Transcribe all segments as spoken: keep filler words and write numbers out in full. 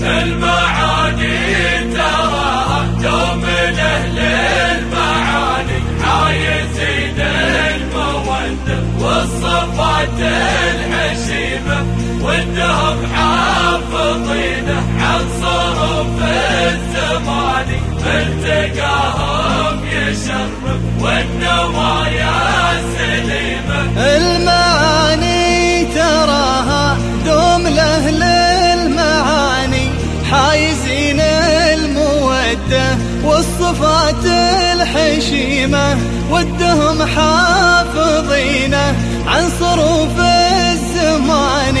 المعاني تراها دوم لأهل المعاني حايزين المودة والصفات الحشيمة وانهم حافظينه عن صروف الزمان التقاهم يشرف والنوايا سليمة. المعاني تراها دوم لأهل المعاني حايزين المودة والصفات الحشيمة ودهم حافظينه عن صروف الزمان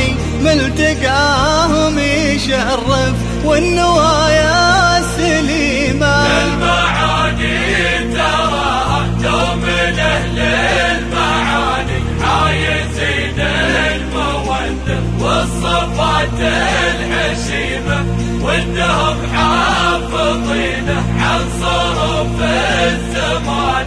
ملتقاهم يشرف والنوايا سليمة. المعاني تراها دوم لأهل المعاني حايزين المودة والصفات الحشيمة وانهم حافظينه عن صروف الزمان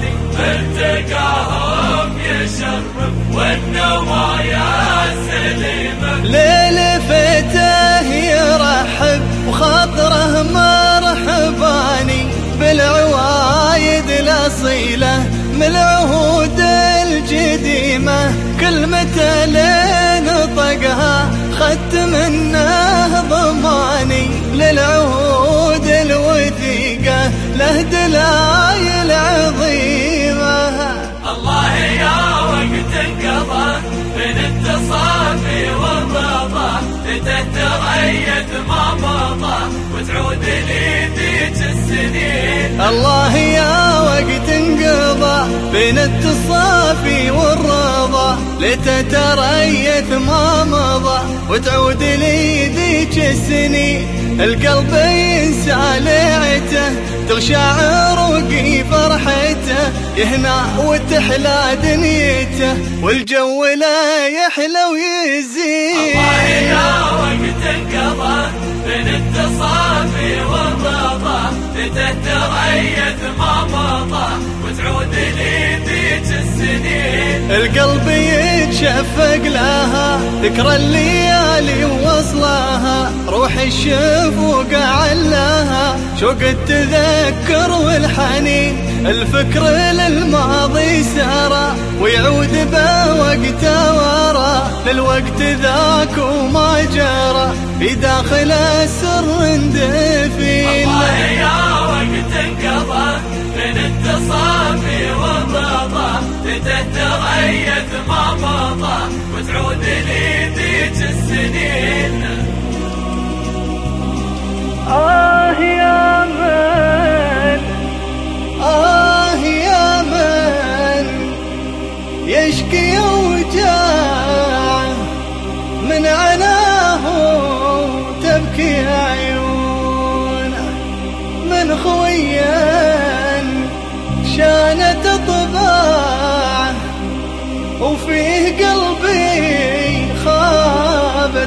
التقاهم يشرف والنوايا سليمة. ليل فتاه يرحب وخاطره مرحباني بالعوايد الأصيلة من العهود الجديمة كلمة لين طقها خدت منه ضماني للعهود الوثيقة له دلايل عظيمة. الله يا وقت انقضى من التصافي والرضا لتتريث ما مضى وتعود لي ذيك السنين. الله يا وقت انقضى بين التصافي والرضا لتتريث ما مضى وتعود لي ذيك السنين. القلب ينسى ليعته تغشى روقي فرحته يهنى وتحلى دنيته والجو لا يحلى ويزين. الله يا وقت انقضى من التصافي والرضا لتتريث ما مضى وتعود لي ذيك السنين. القلب يتشفق لها ذكرى الليالي ووصلها روح الشفوق علاها شوق التذكر والحنين الفكر للماضي سارى ويعود بوقت ورا للوقت ذاك وما جرى في داخل السر دفين. الله يا وقت انقضى من التصافي والرضا لتتريث ما مضى وتعود لي ذيك السنين. آه يا من آه يا من يشكي وجاع من عناه تبكي عيونه من خويا شانت طباعه وفيه قلبي خابت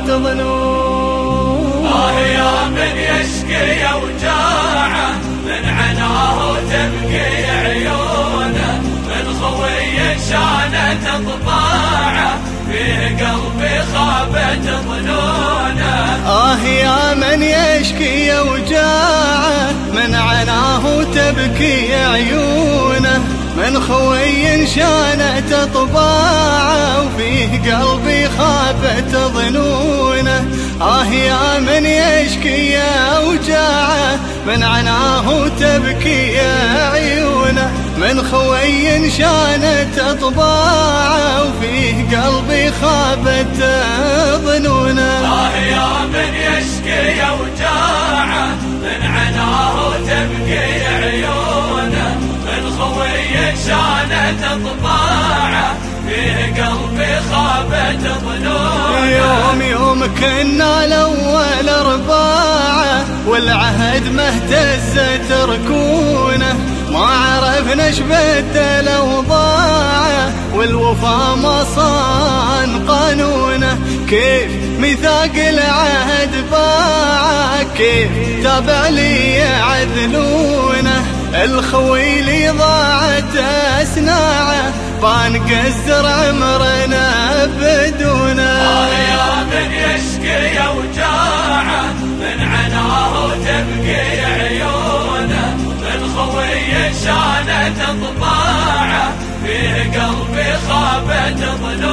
ظنون. آه يا من يشكي وجاعه من عناه تبكي عيونه من خوي شانت طباعه فيه قلبي خابت ظنونه. آه يا من يشكي وجاعه من عناه تبكي عيونه من خوي شانت طباعه وفيه قلبي خابت ظنونه. آه يا من يشكي وجاعه من عناه تبكي عيونه من خوي شانت طباعه وفيه قلبي خابت ظنونه. آه يا من يشكي وجاعه من عناه تبكي عيونه من خوي شانت طباعه فيه قلبي خابت ظنونه. يوم يوم كنا الأول أرباعه والعهد مهتزت ركونه ما عرفنا ايش بدل أوضاعه والوفا ما صان قانونه كيف ميثاق العهد باعه كيف تابع لي يعذلونه الخوي لي ضاعت أسناعه بنقزر عمرنا بدونه. آه يا من يشكي وجاعه من عناه شانت طباعه، فيه قلبي خابت ضلوعه